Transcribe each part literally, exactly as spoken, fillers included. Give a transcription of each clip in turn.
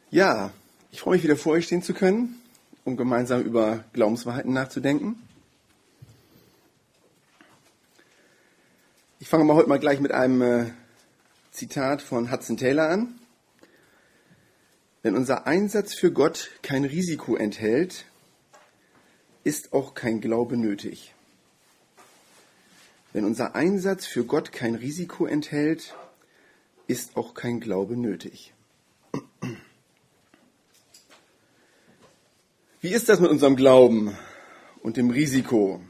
Ja, ich freue mich wieder vor euch stehen zu können, um gemeinsam über Glaubenswahrheiten nachzudenken. Ich fange mal heute mal gleich mit einem äh, Zitat von Hudson Taylor an. Wenn unser Einsatz für Gott kein Risiko enthält, ist auch kein Glaube nötig. Wenn unser Einsatz für Gott kein Risiko enthält, ist auch kein Glaube nötig. Wie ist das mit unserem Glauben und dem Risiko?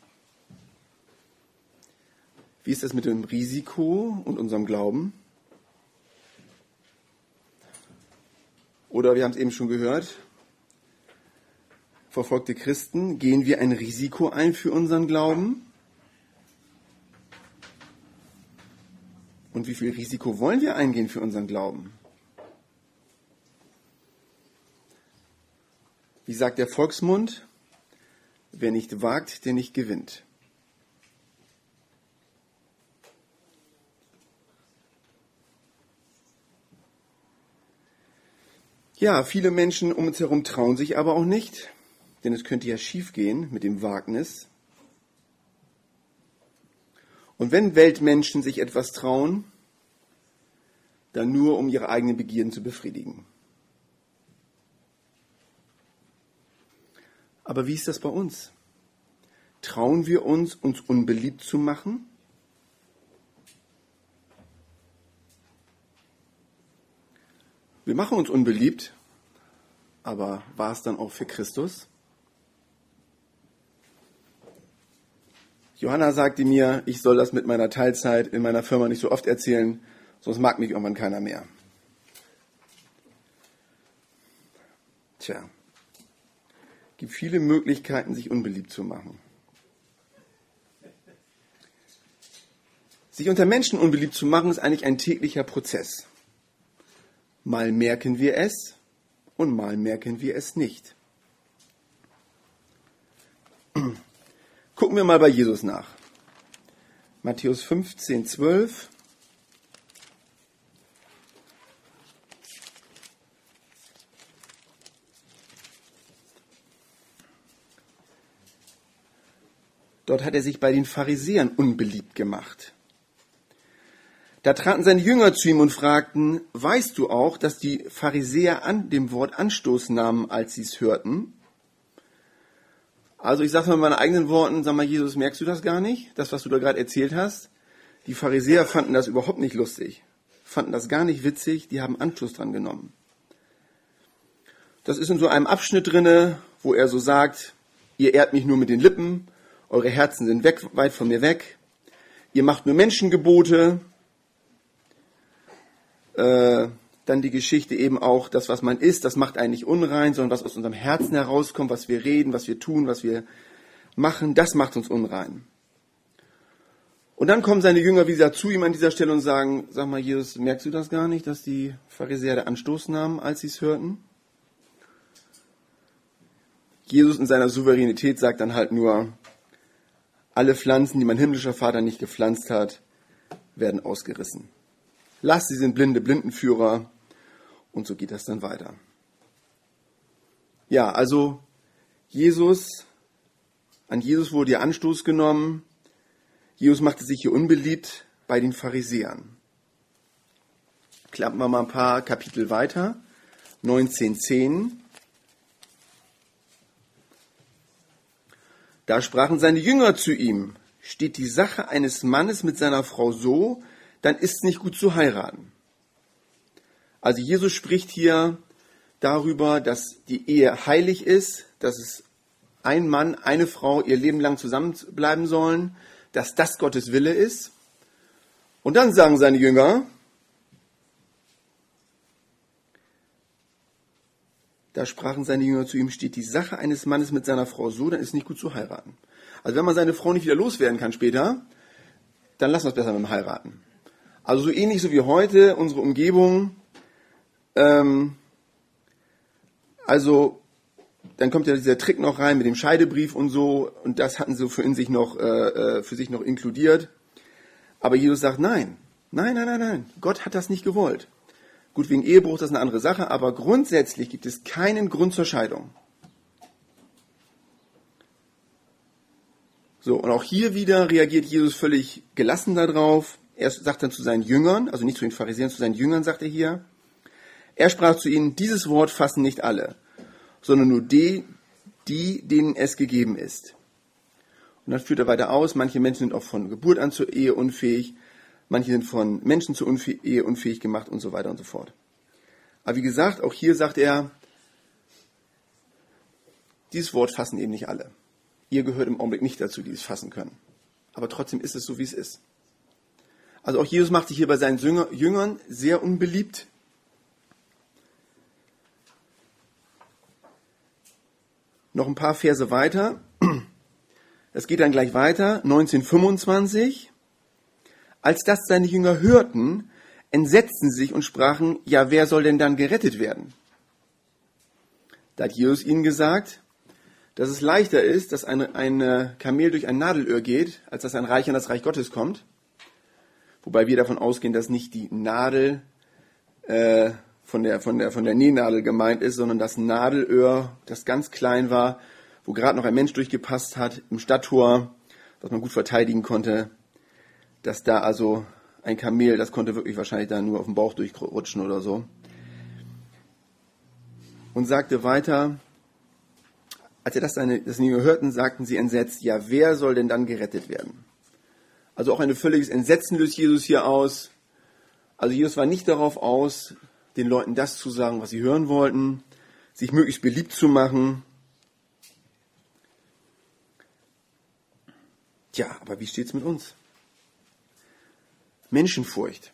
Wie ist das mit dem Risiko und unserem Glauben? Oder wir haben es eben schon gehört, verfolgte Christen, gehen wir ein Risiko ein für unseren Glauben? Und wie viel Risiko wollen wir eingehen für unseren Glauben? Wie sagt der Volksmund? Wer nicht wagt, der nicht gewinnt. Ja, viele Menschen um uns herum trauen sich aber auch nicht, denn es könnte ja schiefgehen mit dem Wagnis. Und wenn Weltmenschen sich etwas trauen, dann nur, um ihre eigenen Begierden zu befriedigen. Aber wie ist das bei uns? Trauen wir uns, uns unbeliebt zu machen? Wir machen uns unbeliebt, aber war es dann auch für Christus? Johanna sagte mir, ich soll das mit meiner Teilzeit in meiner Firma nicht so oft erzählen, sonst mag mich irgendwann keiner mehr. Tja, es gibt viele Möglichkeiten, sich unbeliebt zu machen. Sich unter Menschen unbeliebt zu machen, ist eigentlich ein täglicher Prozess. Mal merken wir es und mal merken wir es nicht. Gucken wir mal bei Jesus nach. Matthäus fünfzehn, zwölf. Dort hat er sich bei den Pharisäern unbeliebt gemacht. Da traten seine Jünger zu ihm und fragten, weißt du auch, dass die Pharisäer an dem Wort Anstoß nahmen, als sie es hörten? Also ich sage mal in meinen eigenen Worten, sag mal, Jesus, merkst du das gar nicht? Das, was du da gerade erzählt hast? Die Pharisäer fanden das überhaupt nicht lustig, fanden das gar nicht witzig, die haben Anstoß dran genommen. Das ist in so einem Abschnitt drinne, wo er so sagt, ihr ehrt mich nur mit den Lippen, eure Herzen sind weg, weit von mir weg, ihr macht nur Menschengebote. Äh, dann die Geschichte eben auch, das, was man isst, das macht einen nicht unrein, sondern was aus unserem Herzen herauskommt, was wir reden, was wir tun, was wir machen, das macht uns unrein. Und dann kommen seine Jünger wieder zu ihm an dieser Stelle und sagen, sag mal, Jesus, merkst du das gar nicht, dass die Pharisäer da Anstoß nahmen, als sie es hörten? Jesus in seiner Souveränität sagt dann halt nur, alle Pflanzen, die mein himmlischer Vater nicht gepflanzt hat, werden ausgerissen. Lass, sie sind blinde Blindenführer. Und so geht das dann weiter. Ja, also Jesus, an Jesus wurde hier Anstoß genommen. Jesus machte sich hier unbeliebt bei den Pharisäern. Klappen wir mal ein paar Kapitel weiter. neunzehn zehn. Da sprachen seine Jünger zu ihm, steht die Sache eines Mannes mit seiner Frau so, dann ist es nicht gut zu heiraten. Also Jesus spricht hier darüber, dass die Ehe heilig ist, dass es ein Mann, eine Frau ihr Leben lang zusammenbleiben sollen, dass das Gottes Wille ist. Und dann sagen seine Jünger, da sprachen seine Jünger zu ihm, steht die Sache eines Mannes mit seiner Frau so, dann ist es nicht gut zu heiraten. Also wenn man seine Frau nicht wieder loswerden kann später, dann lassen wir es besser mit dem Heiraten. Also so ähnlich so wie heute, unsere Umgebung. Ähm, also dann kommt ja dieser Trick noch rein mit dem Scheidebrief und so. Und das hatten sie für, in sich noch, äh, für sich noch inkludiert. Aber Jesus sagt, nein, nein, nein, nein, nein. Gott hat das nicht gewollt. Gut, wegen Ehebruch, das ist eine andere Sache, aber grundsätzlich gibt es keinen Grund zur Scheidung. So, und auch hier wieder reagiert Jesus völlig gelassen darauf. Er sagt dann zu seinen Jüngern, also nicht zu den Pharisäern, zu seinen Jüngern sagt er hier, er sprach zu ihnen, dieses Wort fassen nicht alle, sondern nur die, die, denen es gegeben ist. Und dann führt er weiter aus, manche Menschen sind auch von Geburt an zur Ehe unfähig, manche sind von Menschen zur Unfäh- Ehe unfähig gemacht und so weiter und so fort. Aber wie gesagt, auch hier sagt er, dieses Wort fassen eben nicht alle. Ihr gehört im Augenblick nicht dazu, die es fassen können. Aber trotzdem ist es so, wie es ist. Also auch Jesus macht sich hier bei seinen Jüngern sehr unbeliebt. Noch ein paar Verse weiter. Es geht dann gleich weiter. neunzehnhundertfünfundzwanzig. Als das seine Jünger hörten, entsetzten sie sich und sprachen, ja, wer soll denn dann gerettet werden? Da hat Jesus ihnen gesagt, dass es leichter ist, dass ein, ein Kamel durch ein Nadelöhr geht, als dass ein Reich in das Reich Gottes kommt. Wobei wir davon ausgehen, dass nicht die Nadel äh, von, der, von, der, von der Nähnadel gemeint ist, sondern das Nadelöhr, das ganz klein war, wo gerade noch ein Mensch durchgepasst hat, im Stadttor, was man gut verteidigen konnte, dass da also ein Kamel, das konnte wirklich wahrscheinlich da nur auf dem Bauch durchrutschen oder so. Und sagte weiter, als er das seine das Jünger hörten, sagten sie entsetzt, ja, wer soll denn dann gerettet werden? Also auch ein völliges Entsetzen löst Jesus hier aus. Also Jesus war nicht darauf aus, den Leuten das zu sagen, was sie hören wollten, sich möglichst beliebt zu machen. Tja, aber wie steht's mit uns? Menschenfurcht.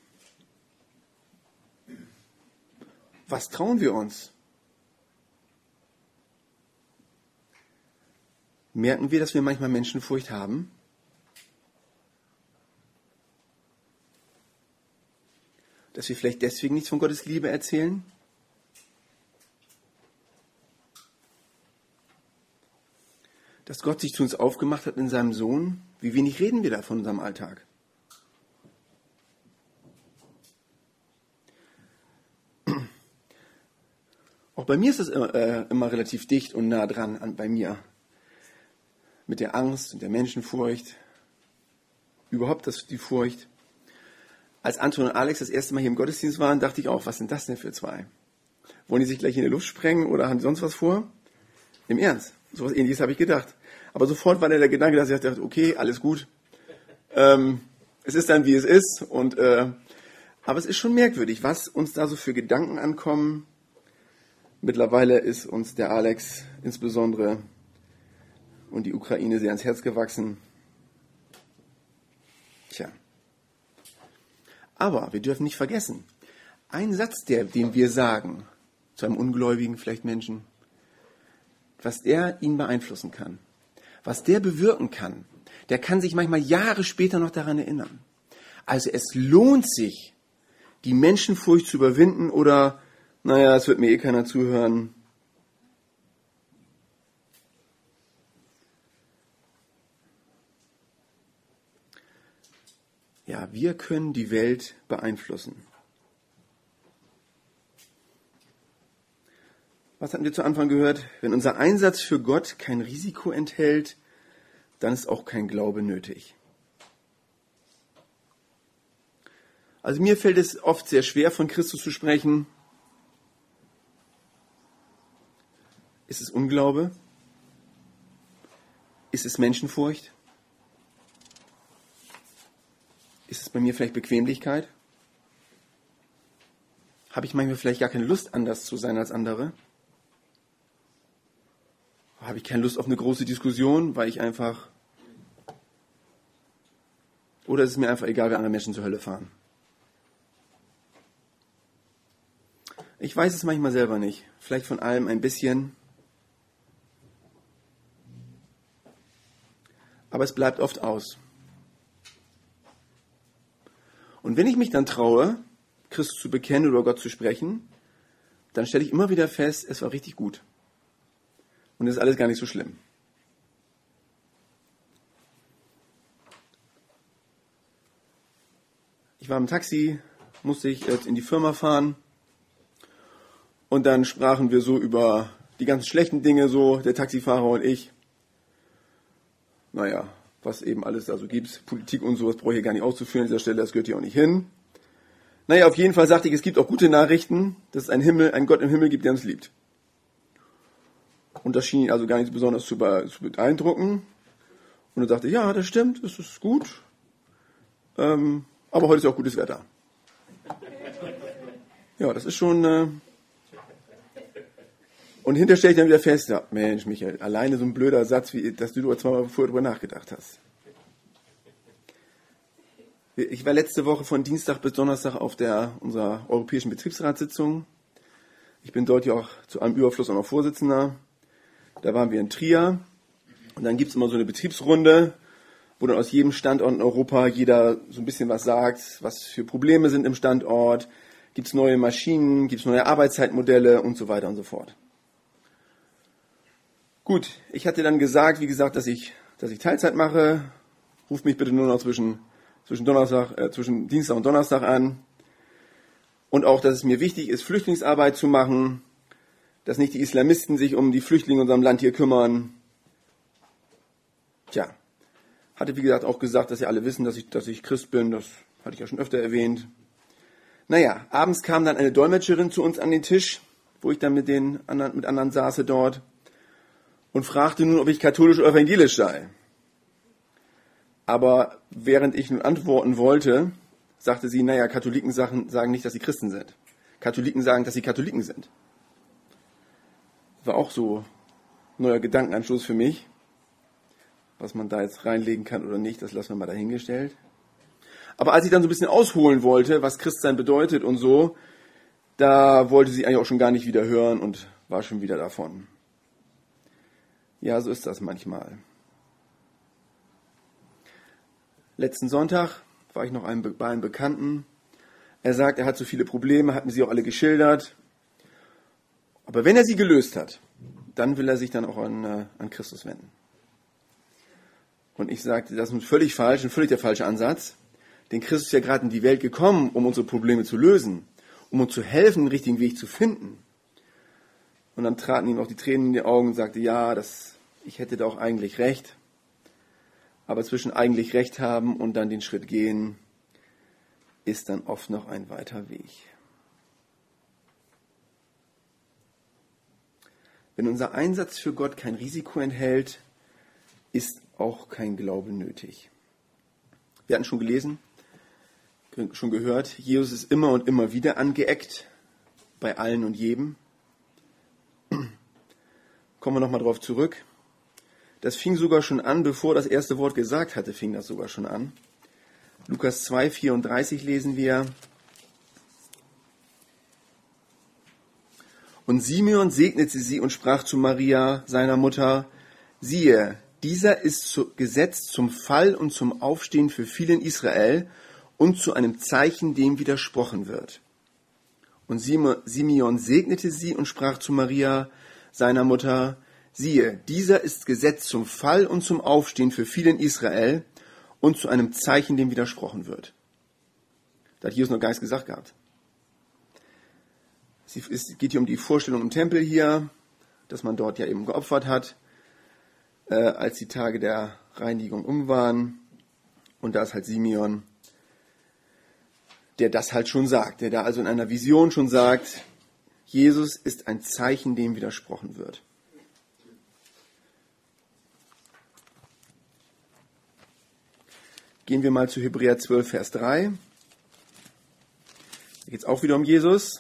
Was trauen wir uns? Merken wir, dass wir manchmal Menschenfurcht haben? Dass wir vielleicht deswegen nichts von Gottes Liebe erzählen? Dass Gott sich zu uns aufgemacht hat in seinem Sohn? Wie wenig reden wir da von unserem Alltag? Auch bei mir ist es äh, immer relativ dicht und nah dran an, bei mir. Mit der Angst und der Menschenfurcht. Überhaupt das, die Furcht. Als Anton und Alex das erste Mal hier im Gottesdienst waren, dachte ich auch, was sind das denn für zwei? Wollen die sich gleich in die Luft sprengen oder haben die sonst was vor? Im Ernst. So was Ähnliches habe ich gedacht. Aber sofort war der Gedanke, dass ich dachte, okay, alles gut. Ähm, es ist dann, wie es ist. Und, äh, aber es ist schon merkwürdig, was uns da so für Gedanken ankommen. Mittlerweile ist uns der Alex insbesondere und die Ukraine sehr ans Herz gewachsen. Tja. Aber wir dürfen nicht vergessen, ein Satz, der, den wir sagen, zu einem ungläubigen vielleicht Menschen, was der ihn beeinflussen kann, was der bewirken kann, der kann sich manchmal Jahre später noch daran erinnern. Also es lohnt sich, die Menschenfurcht zu überwinden oder, naja, es wird mir eh keiner zuhören. Ja, wir können die Welt beeinflussen. Was hatten wir zu Anfang gehört? Wenn unser Einsatz für Gott kein Risiko enthält, dann ist auch kein Glaube nötig. Also mir fällt es oft sehr schwer, von Christus zu sprechen. Ist es Unglaube? Ist es Menschenfurcht? Ist es bei mir vielleicht Bequemlichkeit? Habe ich manchmal vielleicht gar keine Lust, anders zu sein als andere? Habe ich keine Lust auf eine große Diskussion, weil ich einfach... Oder ist es mir einfach egal, wie andere Menschen zur Hölle fahren? Ich weiß es manchmal selber nicht. Vielleicht von allem ein bisschen. Aber es bleibt oft aus. Und wenn ich mich dann traue, Christus zu bekennen oder Gott zu sprechen, dann stelle ich immer wieder fest, es war richtig gut. Und es ist alles gar nicht so schlimm. Ich war im Taxi, musste ich in die Firma fahren Und dann sprachen wir so über die ganz schlechten Dinge, so der Taxifahrer und ich. Naja, was eben alles da so gibt, Politik und sowas brauche ich hier gar nicht auszuführen an dieser Stelle, das gehört hier auch nicht hin. Naja, auf jeden Fall sagte ich, es gibt auch gute Nachrichten, dass es einen Himmel, einen Gott im Himmel gibt, der uns liebt. Und das schien ihn also gar nicht besonders zu beeindrucken. Und er sagte, ja, das stimmt, das ist gut. Ähm, aber heute ist ja auch gutes Wetter. Ja, das ist schon... Äh und hinterher stelle ich dann wieder fest, ja, Mensch, Michael, alleine so ein blöder Satz, wie, dass du da zweimal vorher drüber nachgedacht hast. Ich war letzte Woche von Dienstag bis Donnerstag auf der unserer europäischen Betriebsratssitzung. Ich bin dort ja auch zu einem Überfluss auch noch Vorsitzender. Da waren wir in Trier. Und dann gibt es immer so eine Betriebsrunde, wo dann aus jedem Standort in Europa jeder so ein bisschen was sagt, was für Probleme sind im Standort, gibt es neue Maschinen, gibt es neue Arbeitszeitmodelle und so weiter und so fort. Gut, ich hatte dann gesagt, wie gesagt, dass ich, dass ich Teilzeit mache. Ruft mich bitte nur noch zwischen, zwischen, Donnerstag, äh, zwischen Dienstag und Donnerstag an. Und auch, dass es mir wichtig ist, Flüchtlingsarbeit zu machen, dass nicht die Islamisten sich um die Flüchtlinge in unserem Land hier kümmern. Tja, hatte wie gesagt auch gesagt, dass ihr alle wissen, dass ich, dass ich Christ bin. Das hatte ich ja schon öfter erwähnt. Naja, abends kam dann eine Dolmetscherin zu uns an den Tisch, wo ich dann mit den anderen, mit anderen saße dort. Und fragte nun, ob ich katholisch oder evangelisch sei. Aber während ich nun antworten wollte, sagte sie, naja, Katholiken sagen, sagen nicht, dass sie Christen sind. Katholiken sagen, dass sie Katholiken sind. War auch so ein neuer Gedankenanstoß für mich. Was man da jetzt reinlegen kann oder nicht, das lassen wir mal dahingestellt. Aber als ich dann so ein bisschen ausholen wollte, was Christsein bedeutet und so, da wollte sie eigentlich auch schon gar nicht wieder hören und war schon wieder davon. Ja, so ist das manchmal. Letzten Sonntag war ich noch bei einem Bekannten. Er sagt, er hat so viele Probleme, hat mir sie auch alle geschildert. Aber wenn er sie gelöst hat, dann will er sich dann auch an, äh, an Christus wenden. Und ich sagte, das ist völlig falsch, ein völlig der falsche Ansatz. Denn Christus ist ja gerade in die Welt gekommen, um unsere Probleme zu lösen, um uns zu helfen, den richtigen Weg zu finden. Und dann traten ihm auch die Tränen in die Augen und sagte, ja, das, ich hätte da auch eigentlich recht. Aber zwischen eigentlich recht haben und dann den Schritt gehen, ist dann oft noch ein weiter Weg. Wenn unser Einsatz für Gott kein Risiko enthält, ist auch kein Glaube nötig. Wir hatten schon gelesen, schon gehört, Jesus ist immer und immer wieder angeeckt, bei allen und jedem. Kommen wir nochmal drauf zurück. Das fing sogar schon an, bevor das erste Wort gesagt hatte, fing das sogar schon an. Lukas zwei, vierunddreißig lesen wir. Und Simeon segnete sie und sprach zu Maria, seiner Mutter, siehe, dieser ist gesetzt zum Fall und zum Aufstehen für viele in Israel und zu einem Zeichen, dem widersprochen wird. Und Simeon segnete sie und sprach zu Maria, seiner Mutter, siehe, dieser ist gesetzt zum Fall und zum Aufstehen für viele in Israel und zu einem Zeichen, dem widersprochen wird. Da hat Jesus noch gar nichts gesagt gehabt. Es geht hier um die Vorstellung im Tempel hier, dass man dort ja eben geopfert hat, äh, als die Tage der Reinigung um waren. Und da ist halt Simeon, der das halt schon sagt, der da also in einer Vision schon sagt, Jesus ist ein Zeichen, dem widersprochen wird. Gehen wir mal zu Hebräer zwölf, Vers drei. Da geht es auch wieder um Jesus.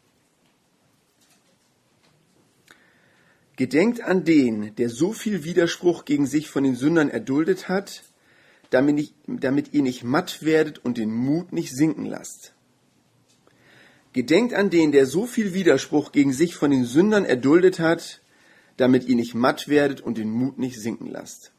Gedenkt an den, der so viel Widerspruch gegen sich von den Sündern erduldet hat, damit, nicht, damit ihr nicht matt werdet und den Mut nicht sinken lasst. Gedenkt an den, der so viel Widerspruch gegen sich von den Sündern erduldet hat, damit ihr nicht matt werdet und den Mut nicht sinken lasst.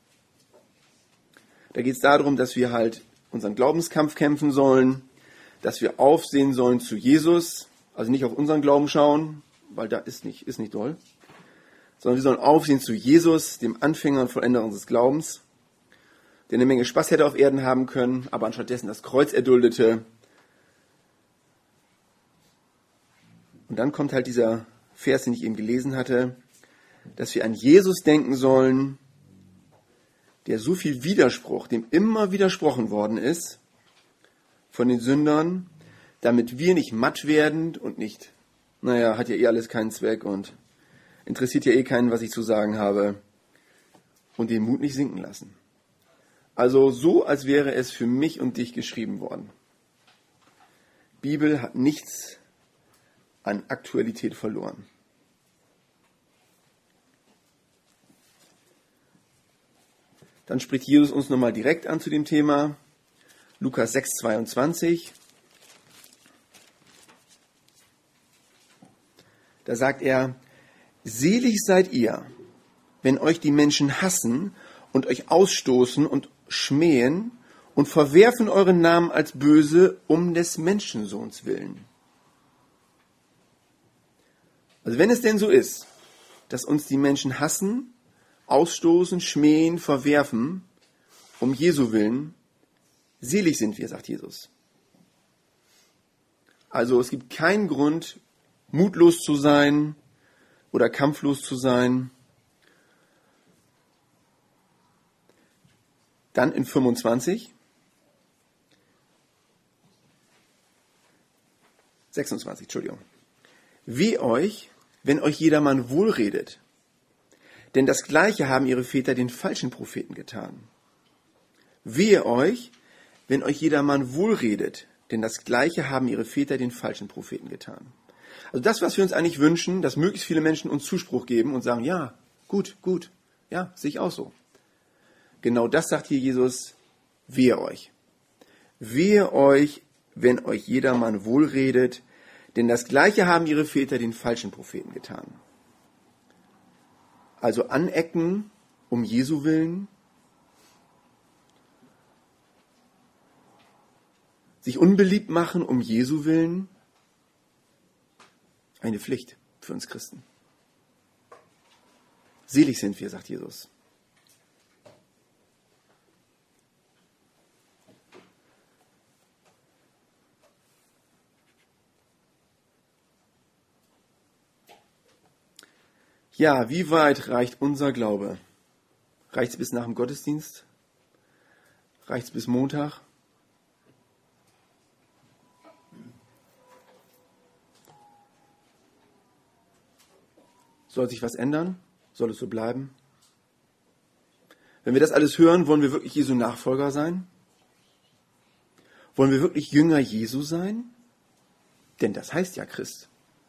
Da geht es darum, dass wir halt unseren Glaubenskampf kämpfen sollen, dass wir aufsehen sollen zu Jesus, also nicht auf unseren Glauben schauen, weil da ist nicht, ist nicht doll, sondern wir sollen aufsehen zu Jesus, dem Anfänger und Vollender unseres Glaubens, der eine Menge Spaß hätte auf Erden haben können, aber anstattdessen das Kreuz erduldete Und dann kommt halt dieser Vers, den ich eben gelesen hatte, dass wir an Jesus denken sollen, der so viel Widerspruch, dem immer widersprochen worden ist von den Sündern, damit wir nicht matt werden und nicht, naja, hat ja eh alles keinen Zweck und interessiert ja eh keinen, was ich zu sagen habe, und den Mut nicht sinken lassen. Also so, als wäre es für mich und dich geschrieben worden. Bibel hat nichts an Aktualität verloren. Dann spricht Jesus uns nochmal direkt an zu dem Thema. Lukas sechs, zweiundzwanzig. Da sagt er, selig seid ihr, wenn euch die Menschen hassen und euch ausstoßen und schmähen und verwerfen euren Namen als böse um des Menschensohns willen. Also wenn es denn so ist, dass uns die Menschen hassen, ausstoßen, schmähen, verwerfen, um Jesu willen, selig sind wir, sagt Jesus. Also es gibt keinen Grund, mutlos zu sein oder kampflos zu sein. Dann in fünfundzwanzig, sechsundzwanzig, Entschuldigung. Weh euch, wenn euch jedermann wohlredet, denn das Gleiche haben ihre Väter den falschen Propheten getan. Wehe euch, wenn euch jedermann wohlredet, denn das Gleiche haben ihre Väter den falschen Propheten getan. Also das, was wir uns eigentlich wünschen, dass möglichst viele Menschen uns Zuspruch geben und sagen, ja, gut, gut, ja, sehe ich auch so. Genau das sagt hier Jesus, wehe euch. Wehe euch, wenn euch jedermann wohlredet, denn das Gleiche haben ihre Väter den falschen Propheten getan. Also anecken um Jesu willen, sich unbeliebt machen um Jesu willen, eine Pflicht für uns Christen. Selig sind wir, sagt Jesus. Ja, wie weit reicht unser Glaube? Reicht es bis nach dem Gottesdienst? Reicht es bis Montag? Soll sich was ändern? Soll es so bleiben? Wenn wir das alles hören, wollen wir wirklich Jesu Nachfolger sein? Wollen wir wirklich Jünger Jesu sein? Denn das heißt ja Christ.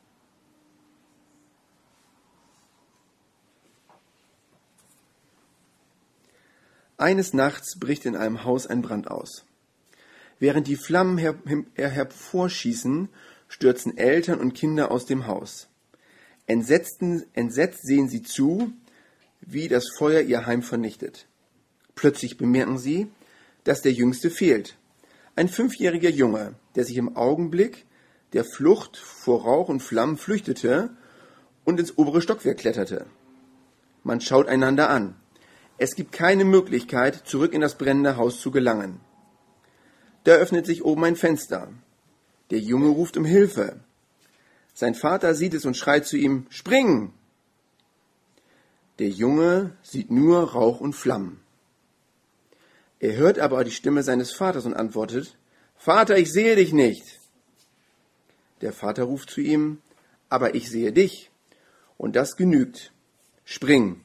Eines Nachts bricht in einem Haus ein Brand aus. Während die Flammen her- her- hervorschießen, stürzen Eltern und Kinder aus dem Haus. Entsetzten, entsetzt sehen sie zu, wie das Feuer ihr Heim vernichtet. Plötzlich bemerken sie, dass der Jüngste fehlt. Ein fünfjähriger Junge, der sich im Augenblick der Flucht vor Rauch und Flammen flüchtete und ins obere Stockwerk kletterte. Man schaut einander an. Es gibt keine Möglichkeit, zurück in das brennende Haus zu gelangen. Da öffnet sich oben ein Fenster. Der Junge ruft um Hilfe. Sein Vater sieht es und schreit zu ihm, spring! Der Junge sieht nur Rauch und Flammen. Er hört aber die Stimme seines Vaters und antwortet, Vater, ich sehe dich nicht. Der Vater ruft zu ihm, aber ich sehe dich, und das genügt. Spring!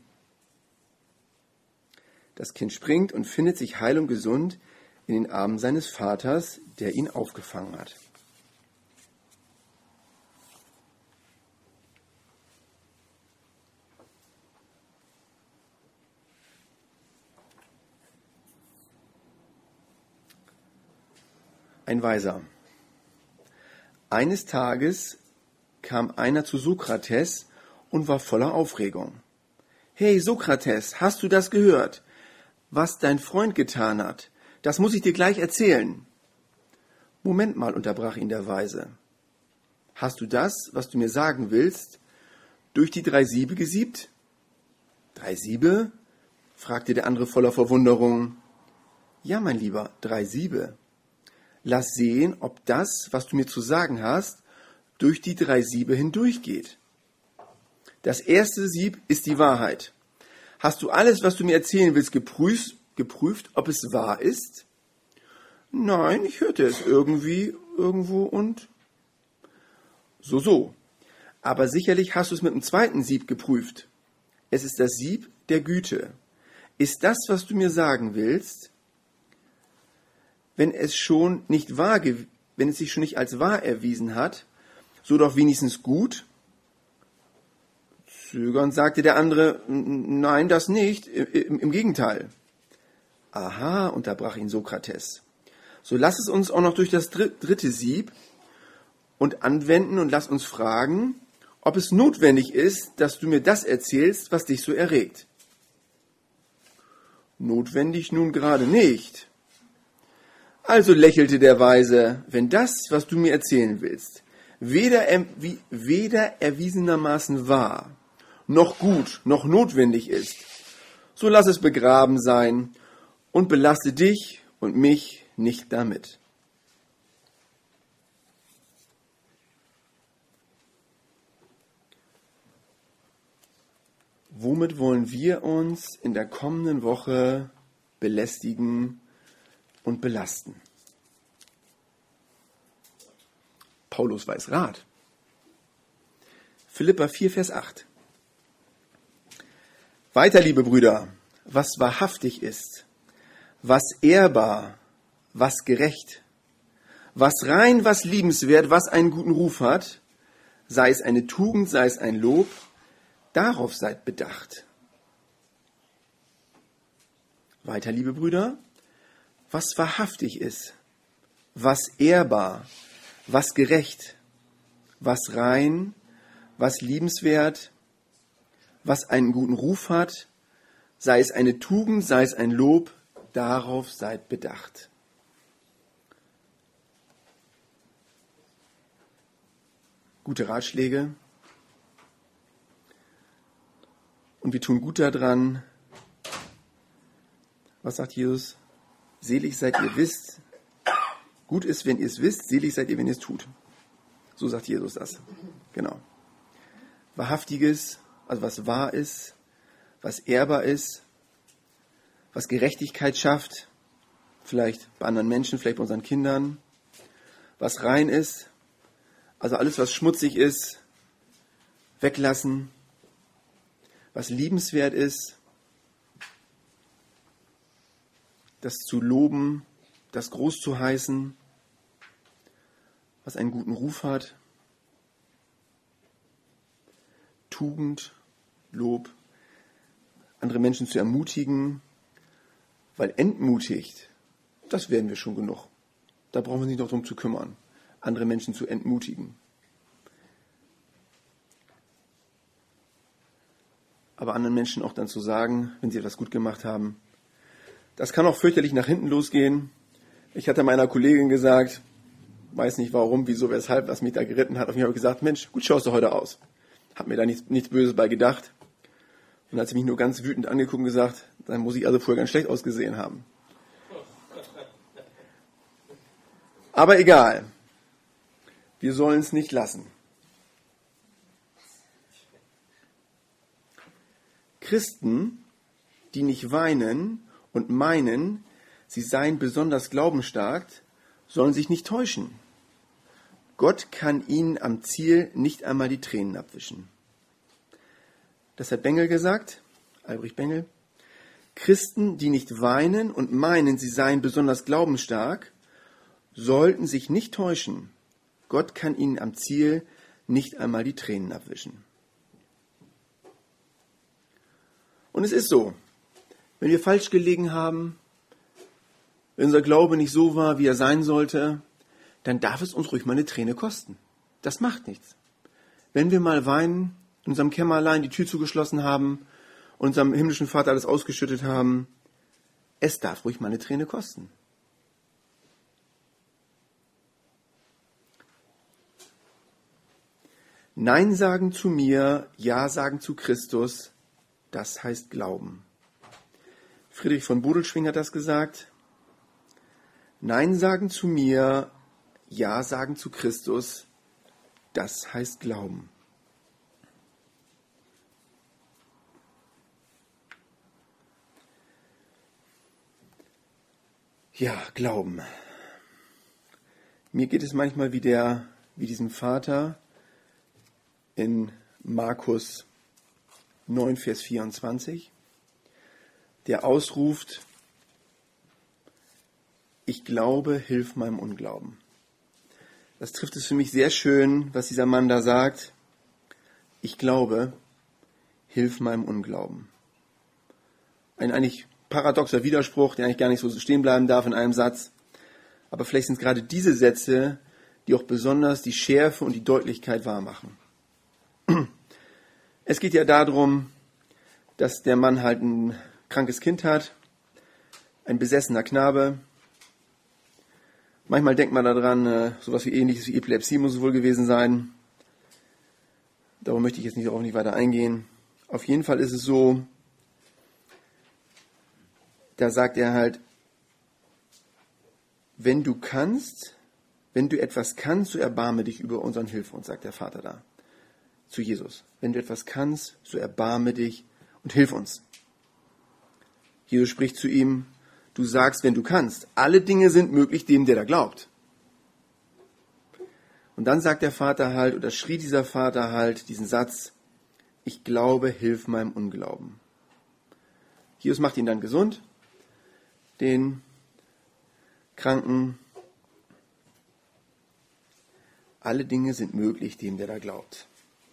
Das Kind springt und findet sich heil und gesund in den Armen seines Vaters, der ihn aufgefangen hat. Ein Weiser. Eines Tages kam einer zu Sokrates und war voller Aufregung. Hey Sokrates, hast du das gehört? Was dein Freund getan hat, das muss ich dir gleich erzählen. Moment mal, unterbrach ihn der Weise. Hast du das, was du mir sagen willst, durch die drei Siebe gesiebt? Drei Siebe? Fragte der andere voller Verwunderung. Ja, mein Lieber, drei Siebe. Lass sehen, ob das, was du mir zu sagen hast, durch die drei Siebe hindurchgeht. Das erste Sieb ist die Wahrheit. Hast du alles, was du mir erzählen willst, geprüft, geprüft, ob es wahr ist? Nein, ich hörte es irgendwie, irgendwo und so, so. Aber sicherlich hast du es mit dem zweiten Sieb geprüft. Es ist das Sieb der Güte. Ist das, was du mir sagen willst, wenn es schon nicht wahr, wenn es sich schon nicht als wahr erwiesen hat, so doch wenigstens gut? Zögernd sagte der andere, nein, das nicht, im, im Gegenteil. Aha, unterbrach ihn Sokrates. So lass es uns auch noch durch das dritte Sieb und anwenden und lass uns fragen, ob es notwendig ist, dass du mir das erzählst, was dich so erregt. Notwendig nun gerade nicht. Also lächelte der Weise, wenn das, was du mir erzählen willst, weder, erw- weder erwiesenermaßen wahr, noch gut, noch notwendig ist, so lass es begraben sein und belaste dich und mich nicht damit. Womit wollen wir uns in der kommenden Woche belästigen und belasten? Paulus weiß Rat. Philipper vier, Vers acht. Weiter, liebe Brüder, was wahrhaftig ist, was ehrbar, was gerecht, was rein, was liebenswert, was einen guten Ruf hat, sei es eine Tugend, sei es ein Lob, darauf seid bedacht. Weiter, liebe Brüder, was wahrhaftig ist, was ehrbar, was gerecht, was rein, was liebenswert, was einen guten Ruf hat, sei es eine Tugend, sei es ein Lob, darauf seid bedacht. Gute Ratschläge. Und wir tun gut daran. Was sagt Jesus? Selig seid ihr wisst. Gut ist, wenn ihr es wisst. Selig seid ihr, wenn ihr es tut. So sagt Jesus das. Genau. Wahrhaftiges, also was wahr ist, was ehrbar ist, was Gerechtigkeit schafft, vielleicht bei anderen Menschen, vielleicht bei unseren Kindern, was rein ist, also alles, was schmutzig ist, weglassen, was liebenswert ist, das zu loben, das groß zu heißen, was einen guten Ruf hat, Tugend, Lob, andere Menschen zu ermutigen, weil entmutigt, das werden wir schon genug. Da brauchen wir uns nicht noch drum zu kümmern, andere Menschen zu entmutigen. Aber anderen Menschen auch dann zu sagen, wenn sie etwas gut gemacht haben, das kann auch fürchterlich nach hinten losgehen. Ich hatte meiner Kollegin gesagt, weiß nicht warum, wieso, weshalb, was mich da geritten hat. Auf mich habe ich gesagt, Mensch, gut schaust du heute aus. Hab mir da nichts, nichts Böses bei gedacht. Und dann hat sie mich nur ganz wütend angeguckt und gesagt, dann muss ich also vorher ganz schlecht ausgesehen haben. Aber egal. Wir sollen es nicht lassen. Christen, die nicht weinen und meinen, sie seien besonders glaubensstark, sollen sich nicht täuschen. Gott kann ihnen am Ziel nicht einmal die Tränen abwischen. Das hat Bengel gesagt, Albrecht Bengel. Christen, die nicht weinen und meinen, sie seien besonders glaubensstark, sollten sich nicht täuschen. Gott kann ihnen am Ziel nicht einmal die Tränen abwischen. Und es ist so, wenn wir falsch gelegen haben, wenn unser Glaube nicht so war, wie er sein sollte, dann darf es uns ruhig mal eine Träne kosten. Das macht nichts. Wenn wir mal weinen, in unserem Kämmerlein die Tür zugeschlossen haben, unserem himmlischen Vater alles ausgeschüttet haben, es darf ruhig mal eine Träne kosten. Nein sagen zu mir, Ja sagen zu Christus, das heißt Glauben. Friedrich von Bodelschwingh hat das gesagt. Nein sagen zu mir, Ja sagen zu Christus, Das heißt Glauben. Ja, Glauben. Mir geht es manchmal wie, der, wie diesem Vater in Markus neun, Vers vierundzwanzig, der ausruft, ich glaube, hilf meinem Unglauben. Das trifft es für mich sehr schön, was dieser Mann da sagt. Ich glaube, hilf meinem Unglauben. Ein eigentlich paradoxer Widerspruch, der eigentlich gar nicht so stehen bleiben darf in einem Satz. Aber vielleicht sind es gerade diese Sätze, die auch besonders die Schärfe und die Deutlichkeit wahrmachen. Es geht ja darum, dass der Mann halt ein krankes Kind hat, ein besessener Knabe. Manchmal denkt man daran, sowas wie ähnliches wie Epilepsie muss es wohl gewesen sein. Darum möchte ich jetzt nicht, darauf nicht weiter eingehen. Auf jeden Fall ist es so, da sagt er halt, wenn du kannst, wenn du etwas kannst, so erbarme dich über uns und hilf uns, sagt der Vater da zu Jesus. Wenn du etwas kannst, so erbarme dich und hilf uns. Jesus spricht zu ihm, du sagst, wenn du kannst, alle Dinge sind möglich dem, der da glaubt. Und dann sagt der Vater halt, oder schrie dieser Vater halt diesen Satz, ich glaube, hilf meinem Unglauben. Jesus macht ihn dann gesund, den Kranken. Alle Dinge sind möglich dem, der da glaubt.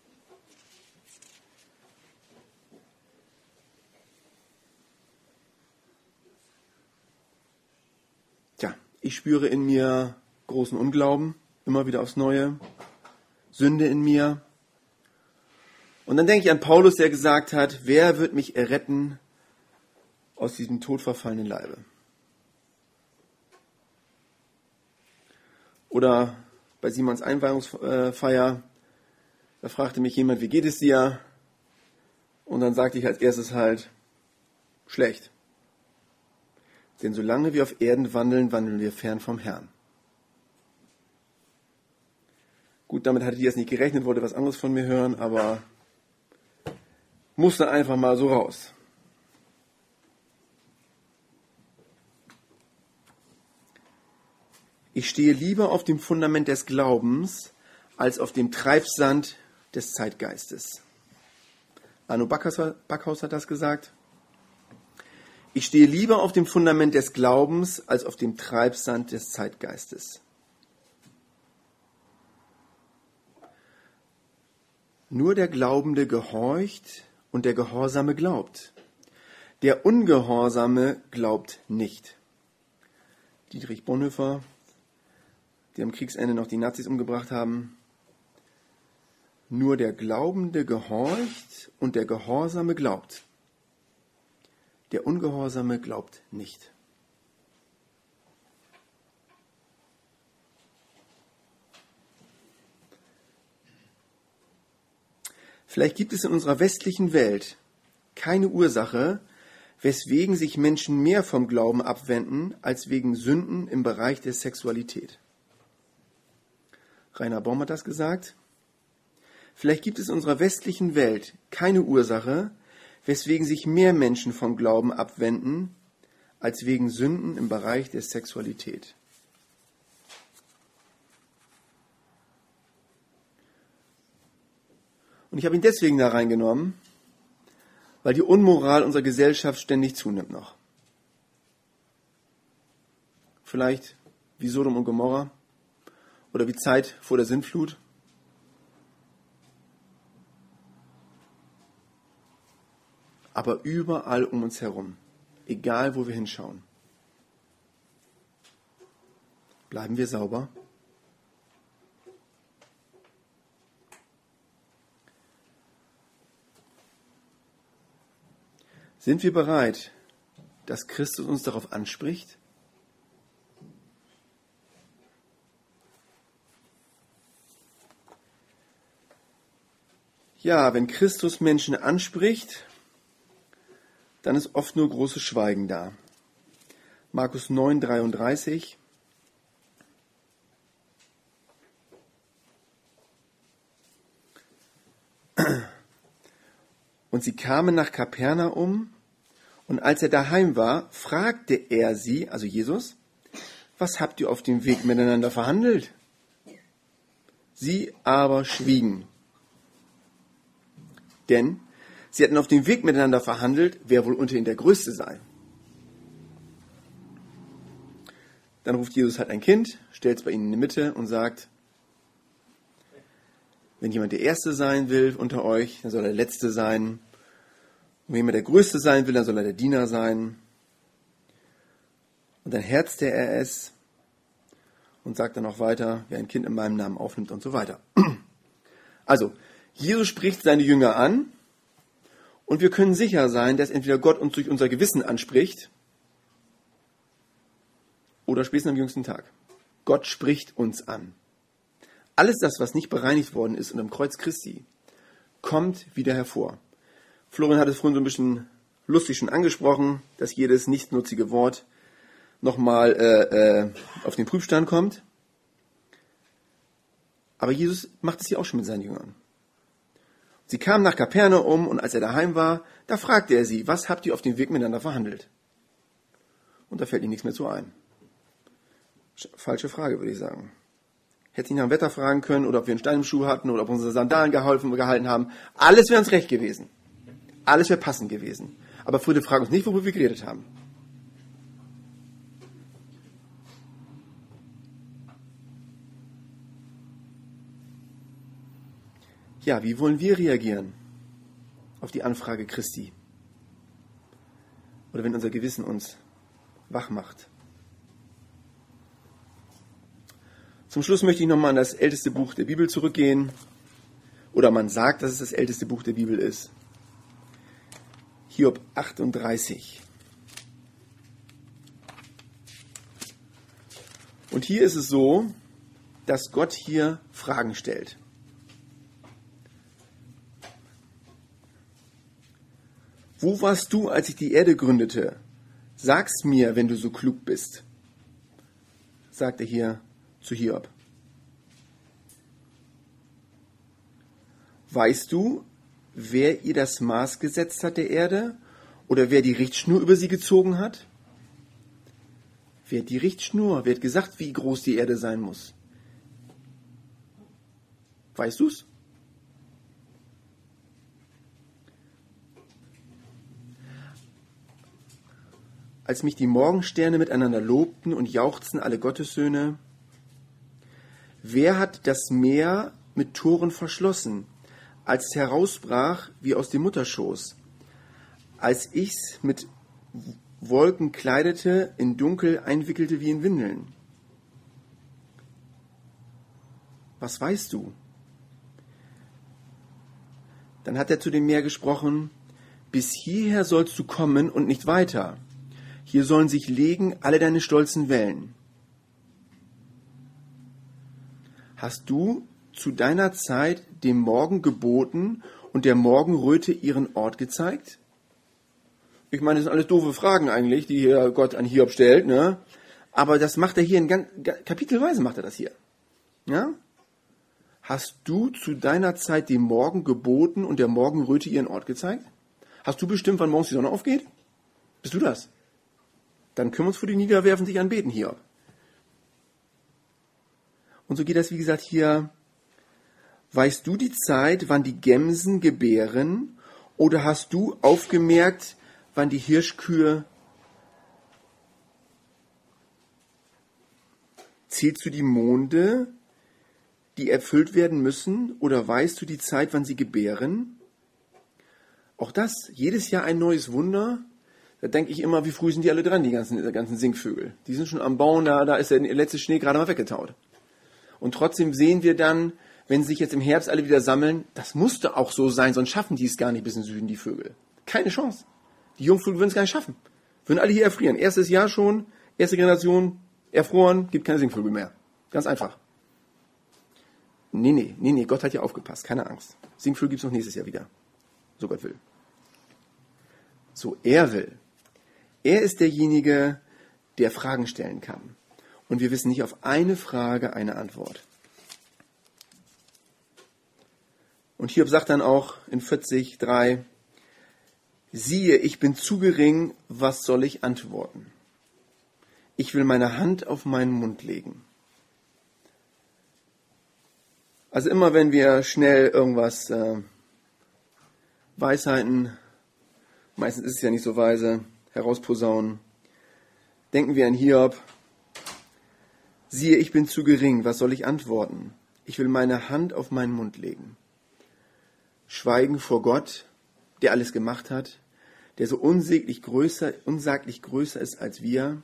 Tja, ich spüre in mir großen Unglauben, immer wieder aufs Neue, Sünde in mir. Und dann denke ich an Paulus, der gesagt hat, wer wird mich erretten aus diesem todverfallenen Leibe? Oder bei Simons Einweihungsfeier, da fragte mich jemand, wie geht es dir? Und dann sagte ich als erstes halt, schlecht. Denn solange wir auf Erden wandeln, wandeln wir fern vom Herrn. Gut, damit hatte ich jetzt nicht gerechnet, wollte was anderes von mir hören, aber musste einfach mal so raus. Ich stehe lieber auf dem Fundament des Glaubens, als auf dem Treibsand des Zeitgeistes. Arno Backhaus hat das gesagt. Ich stehe lieber auf dem Fundament des Glaubens, als auf dem Treibsand des Zeitgeistes. Nur der Glaubende gehorcht und der Gehorsame glaubt. Der Ungehorsame glaubt nicht. Dietrich Bonhoeffer, die am Kriegsende noch die Nazis umgebracht haben. Nur der Glaubende gehorcht und der Gehorsame glaubt. Der Ungehorsame glaubt nicht. Vielleicht gibt es in unserer westlichen Welt keine Ursache, weswegen sich Menschen mehr vom Glauben abwenden, als wegen Sünden im Bereich der Sexualität. Rainer Baum hat das gesagt. Vielleicht gibt es in unserer westlichen Welt keine Ursache, weswegen sich mehr Menschen vom Glauben abwenden, als wegen Sünden im Bereich der Sexualität. Und ich habe ihn deswegen da reingenommen, weil die Unmoral unserer Gesellschaft ständig zunimmt noch. Vielleicht wie Sodom und Gomorra oder wie Zeit vor der Sintflut. Aber überall um uns herum, egal wo wir hinschauen, bleiben wir sauber. Sind wir bereit, dass Christus uns darauf anspricht? Ja, wenn Christus Menschen anspricht, dann ist oft nur großes Schweigen da. Markus neun, dreiunddreißig. Und sie kamen nach Kapernaum, und als er daheim war, fragte er sie, also Jesus, was habt ihr auf dem Weg miteinander verhandelt? Sie aber schwiegen. Denn sie hatten auf dem Weg miteinander verhandelt, wer wohl unter ihnen der Größte sei. Dann ruft Jesus halt ein Kind, stellt es bei ihnen in die Mitte und sagt, wenn jemand der Erste sein will unter euch, dann soll er der Letzte sein. Und wenn jemand der Größte sein will, dann soll er der Diener sein. Und dann herzte er es und sagt dann noch weiter, wer ein Kind in meinem Namen aufnimmt und so weiter. Also, Jesus spricht seine Jünger an und wir können sicher sein, dass entweder Gott uns durch unser Gewissen anspricht oder spätestens am jüngsten Tag. Gott spricht uns an. Alles das, was nicht bereinigt worden ist unter dem Kreuz Christi, kommt wieder hervor. Florian hat es vorhin so ein bisschen lustig schon angesprochen, dass jedes nichtnutzige Wort nochmal äh, äh, auf den Prüfstand kommt. Aber Jesus macht es hier auch schon mit seinen Jüngern. Sie kamen nach Kapernaum und als er daheim war, da fragte er sie, was habt ihr auf dem Weg miteinander verhandelt? Und da fällt ihnen nichts mehr zu ein. Falsche Frage, würde ich sagen. Hätte ihn nach dem Wetter fragen können oder ob wir einen Stein im Schuh hatten oder ob unsere Sandalen geholfen, gehalten haben. Alles wäre uns recht gewesen. Alles wäre passend gewesen. Aber Friede, frag uns nicht, worüber wir geredet haben. Ja, wie wollen wir reagieren auf die Anfrage Christi? Oder wenn unser Gewissen uns wach macht? Zum Schluss möchte ich nochmal an das älteste Buch der Bibel zurückgehen. Oder man sagt, dass es das älteste Buch der Bibel ist. Hiob achtunddreißig. Und hier ist es so, dass Gott hier Fragen stellt. Wo warst du, als ich die Erde gründete? Sag's mir, wenn du so klug bist, sagt er hier zu Hiob. Weißt du, wer ihr das Maß gesetzt hat der Erde oder wer die Richtschnur über sie gezogen hat? Wer hat die Richtschnur? Wer hat gesagt, wie groß die Erde sein muss? Weißt du's? Als mich die Morgensterne miteinander lobten und jauchzten alle Gottessöhne, wer hat das Meer mit Toren verschlossen, als es herausbrach wie aus dem Mutterschoß, als ich's mit Wolken kleidete, in Dunkel einwickelte wie in Windeln? Was weißt du? Dann hat er zu dem Meer gesprochen, bis hierher sollst du kommen und nicht weiter. Hier sollen sich legen alle deine stolzen Wellen. Hast du zu deiner Zeit dem Morgen geboten und der Morgenröte ihren Ort gezeigt? Ich meine, das sind alles doofe Fragen eigentlich, die hier Gott an Hiob stellt, ne? Aber das macht er hier in ganz, kapitelweise macht er das hier. Ja? Hast du zu deiner Zeit dem Morgen geboten und der Morgenröte ihren Ort gezeigt? Hast du bestimmt, wann morgens die Sonne aufgeht? Bist du das? Dann können wir uns vor die niederwerfen, dich anbeten, Hiob. Und so geht das, wie gesagt, hier. Weißt du die Zeit, wann die Gämsen gebären? Oder hast du aufgemerkt, wann die Hirschkühe? Zählst du die Monde, die erfüllt werden müssen? Oder weißt du die Zeit, wann sie gebären? Auch das, jedes Jahr ein neues Wunder. Da denke ich immer, wie früh sind die alle dran, die ganzen, die ganzen Singvögel. Die sind schon am Bauen, da, da ist der letzte Schnee gerade mal weggetaut. Und trotzdem sehen wir dann, wenn sie sich jetzt im Herbst alle wieder sammeln, das musste auch so sein, sonst schaffen die es gar nicht bis in den Süden, die Vögel. Keine Chance. Die Jungvögel würden es gar nicht schaffen. Würden alle hier erfrieren. Erstes Jahr schon, erste Generation, erfroren, gibt keine Singvögel mehr. Ganz einfach. Nee, nee, nee, nee, Gott hat ja aufgepasst, keine Angst. Singvögel gibt es noch nächstes Jahr wieder. So Gott will. So er will. Er ist derjenige, der Fragen stellen kann. Und wir wissen nicht auf eine Frage eine Antwort. Und Hiob sagt dann auch in vierzig, drei, Siehe, ich bin zu gering, was soll ich antworten? Ich will meine Hand auf meinen Mund legen. Also immer wenn wir schnell irgendwas äh, Weisheiten, meistens ist es ja nicht so weise, herausposaunen, denken wir an Hiob. Siehe, ich bin zu gering, was soll ich antworten? Ich will meine Hand auf meinen Mund legen. Schweigen vor Gott, der alles gemacht hat, der so unsäglich größer, unsaglich größer ist als wir.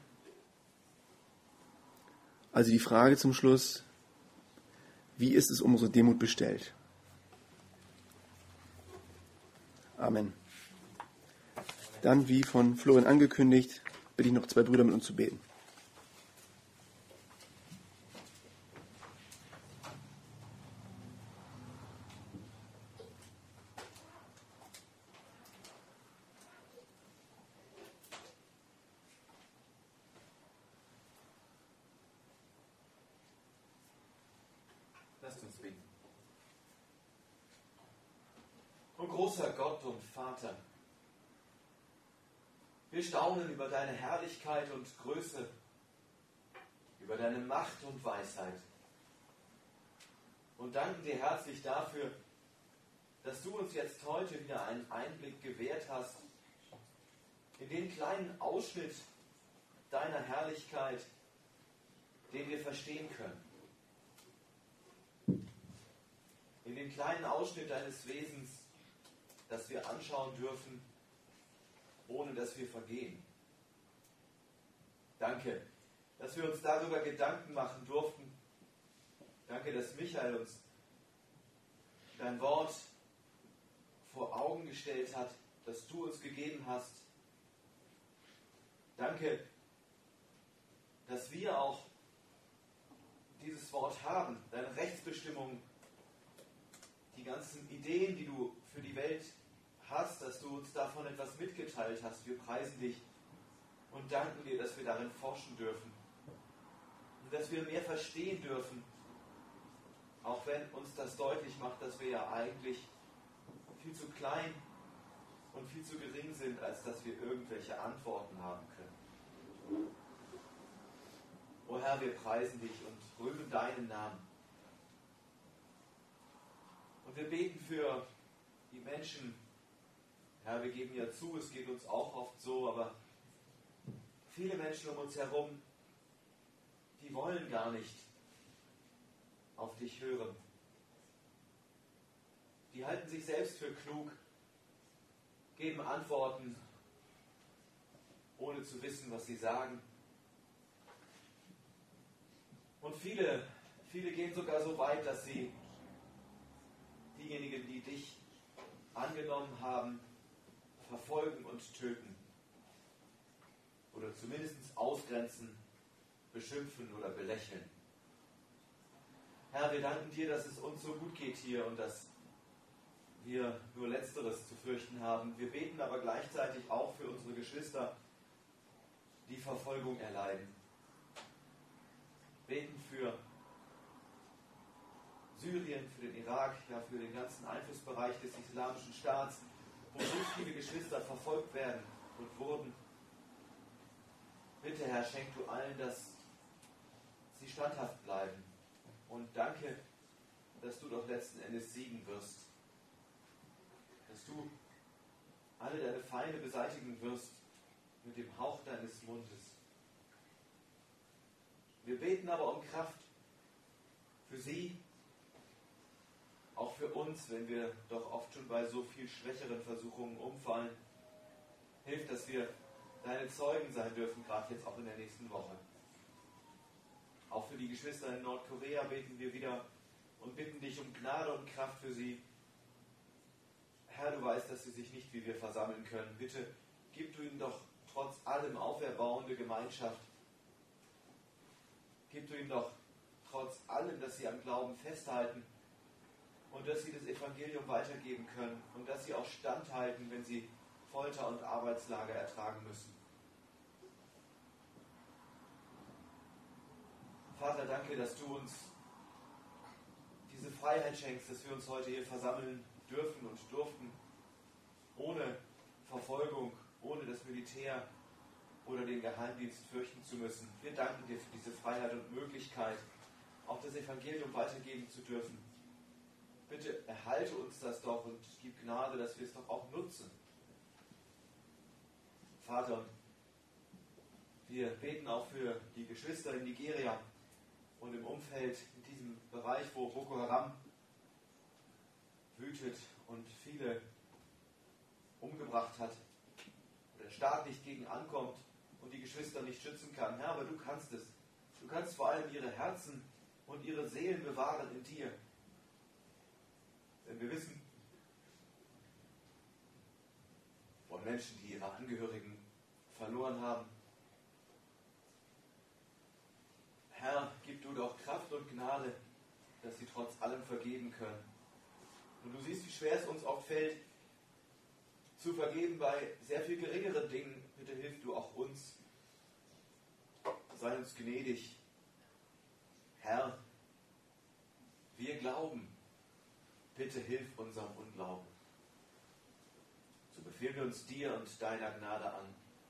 Also die Frage zum Schluss, wie ist es um unsere Demut bestellt? Amen. Dann, wie von Florian angekündigt, bitte ich noch zwei Brüder mit uns zu beten. Lasst uns beten. O großer Gott und Vater, wir staunen über deine Herrlichkeit und Größe, über deine Macht und Weisheit und danken dir herzlich dafür, dass du uns jetzt heute wieder einen Einblick gewährt hast in den kleinen Ausschnitt deiner Herrlichkeit, den wir verstehen können. In den kleinen Ausschnitt deines Wesens, das wir anschauen dürfen, ohne dass wir vergehen. Danke, dass wir uns darüber Gedanken machen durften. Danke, dass Michael uns dein Wort vor Augen gestellt hat, das du uns gegeben hast. Danke, dass wir auch dieses Wort haben, deine Rechtsbestimmungen, die ganzen Ideen, die du für die Welt hast, dass du uns davon etwas mitgeteilt hast. Wir preisen dich und danken dir, dass wir darin forschen dürfen und dass wir mehr verstehen dürfen, auch wenn uns das deutlich macht, dass wir ja eigentlich viel zu klein und viel zu gering sind, als dass wir irgendwelche Antworten haben können. O Herr, wir preisen dich und rühmen deinen Namen. Und wir beten für die Menschen. Herr, wir geben ja zu, es geht uns auch oft so, aber viele Menschen um uns herum, die wollen gar nicht auf dich hören. Die halten sich selbst für klug, geben Antworten, ohne zu wissen, was sie sagen. Und viele, viele gehen sogar so weit, dass sie diejenigen, die dich angenommen haben, verfolgen und töten. Oder zumindest ausgrenzen, beschimpfen oder belächeln. Herr, wir danken dir, dass es uns so gut geht hier und dass wir nur Letzteres zu fürchten haben. Wir beten aber gleichzeitig auch für unsere Geschwister, die Verfolgung erleiden. Beten für Syrien, für den Irak, ja für den ganzen Einflussbereich des Islamischen Staats, wo so viele Geschwister verfolgt werden und wurden. Bitte, Herr, schenk du allen, dass sie standhaft bleiben. Und danke, dass du doch letzten Endes siegen wirst. Dass du alle deine Feinde beseitigen wirst mit dem Hauch deines Mundes. Wir beten aber um Kraft für sie, auch für uns, wenn wir doch oft schon bei so viel schwächeren Versuchungen umfallen. Hilf, dass wir deine Zeugen sein dürfen, gerade jetzt auch in der nächsten Woche. Auch für die Geschwister in Nordkorea beten wir wieder und bitten dich um Gnade und Kraft für sie. Herr, du weißt, dass sie sich nicht wie wir versammeln können. Bitte gib du ihnen doch trotz allem auferbauende Gemeinschaft. Gib du ihnen doch trotz allem, dass sie am Glauben festhalten und dass sie das Evangelium weitergeben können und dass sie auch standhalten, wenn sie Folter und Arbeitslager ertragen müssen. Vater, danke, dass du uns diese Freiheit schenkst, dass wir uns heute hier versammeln dürfen und durften, ohne Verfolgung ohne das Militär oder den Geheimdienst fürchten zu müssen. Wir danken dir für diese Freiheit und Möglichkeit, auch das Evangelium weitergeben zu dürfen. Bitte erhalte uns das doch und gib Gnade, dass wir es doch auch nutzen. Vater, wir beten auch für die Geschwister in Nigeria und im Umfeld, in diesem Bereich, wo Boko Haram wütet und viele umgebracht hat, wo der Staat nicht gegen ankommt und die Geschwister nicht schützen kann. Herr, aber du kannst es. Du kannst vor allem ihre Herzen und ihre Seelen bewahren in dir. Denn wir wissen von Menschen, die ihre Angehörigen verloren haben. Herr, gib du doch Kraft und Gnade, dass sie trotz allem vergeben können. Und du siehst, wie schwer es uns oft fällt, zu vergeben bei sehr viel geringeren Dingen. Bitte hilf du auch uns. Sei uns gnädig. Herr, wir glauben. Bitte hilf unserem Unglauben. So befehlen wir uns dir und deiner Gnade an.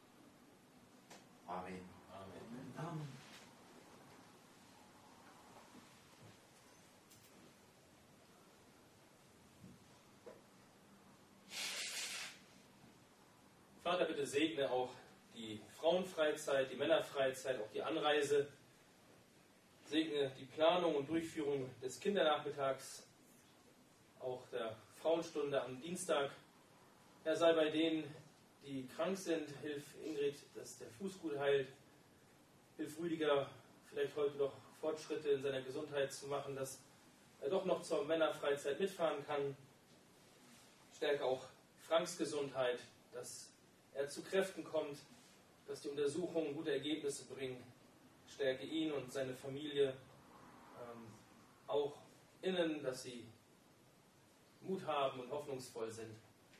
Amen. Amen. Amen. Vater, bitte segne auch die Frauenfreizeit, die Männerfreizeit, auch die Anreise. Segne die Planung und Durchführung des Kindernachmittags, auch der Frauenstunde am Dienstag. Herr, sei bei denen, die krank sind. Hilf Ingrid, dass der Fuß gut heilt. Hilf Rüdiger, vielleicht heute noch Fortschritte in seiner Gesundheit zu machen, dass er doch noch zur Männerfreizeit mitfahren kann. Stärke auch Franks Gesundheit, dass er zu Kräften kommt, dass die Untersuchungen gute Ergebnisse bringen. Stärke ihn und seine Familie ähm, auch innen, dass sie Mut haben und hoffnungsvoll sind.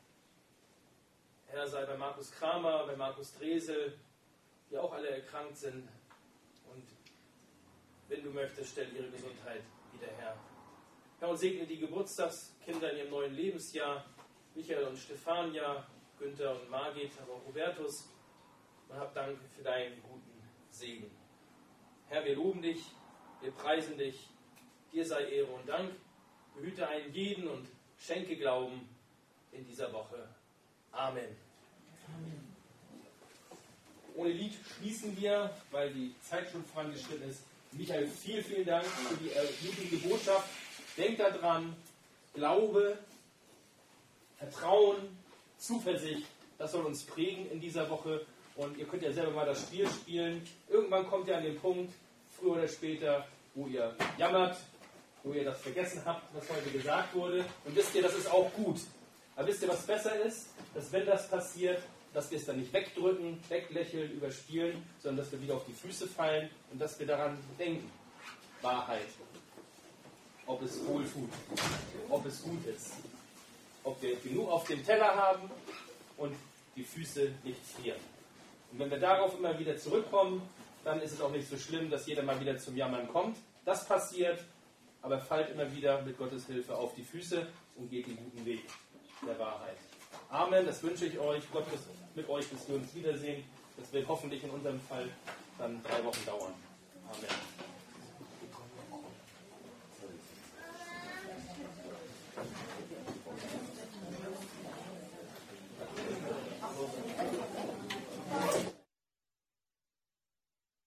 Herr, sei bei Markus Kramer, bei Markus Dresel, die auch alle erkrankt sind. Und wenn du möchtest, stell ihre Gesundheit wieder her. Herr, und segne die Geburtstagskinder in ihrem neuen Lebensjahr, Michael und Stefania, Günther und Margit, aber auch Hubertus. Und hab Dank für deinen guten Segen. Herr, wir loben dich, wir preisen dich, dir sei Ehre und Dank. Behüte einen jeden und schenke Glauben in dieser Woche. Amen. Amen. Ohne Lied schließen wir, weil die Zeit schon vorangeschritten ist. Michael, vielen, vielen Dank für die ermutigende Botschaft. Denkt daran, Glaube, Vertrauen, Zuversicht, das soll uns prägen in dieser Woche. Und ihr könnt ja selber mal das Spiel spielen. Irgendwann kommt ihr an den Punkt, früher oder später, wo ihr jammert, wo ihr das vergessen habt, was heute gesagt wurde. Und wisst ihr, das ist auch gut. Aber wisst ihr, was besser ist? Dass wenn das passiert, dass wir es dann nicht wegdrücken, weglächeln, überspielen, sondern dass wir wieder auf die Füße fallen und dass wir daran denken. Wahrheit. Ob es wohl tut. Ob es gut ist. Ob wir genug auf dem Teller haben und die Füße nicht frieren. Und wenn wir darauf immer wieder zurückkommen, dann ist es auch nicht so schlimm, dass jeder mal wieder zum Jammern kommt. Das passiert, aber fallt immer wieder mit Gottes Hilfe auf die Füße und geht den guten Weg der Wahrheit. Amen, das wünsche ich euch. Gott ist mit euch, bis wir uns wiedersehen. Das wird hoffentlich in unserem Fall dann drei Wochen dauern. Amen.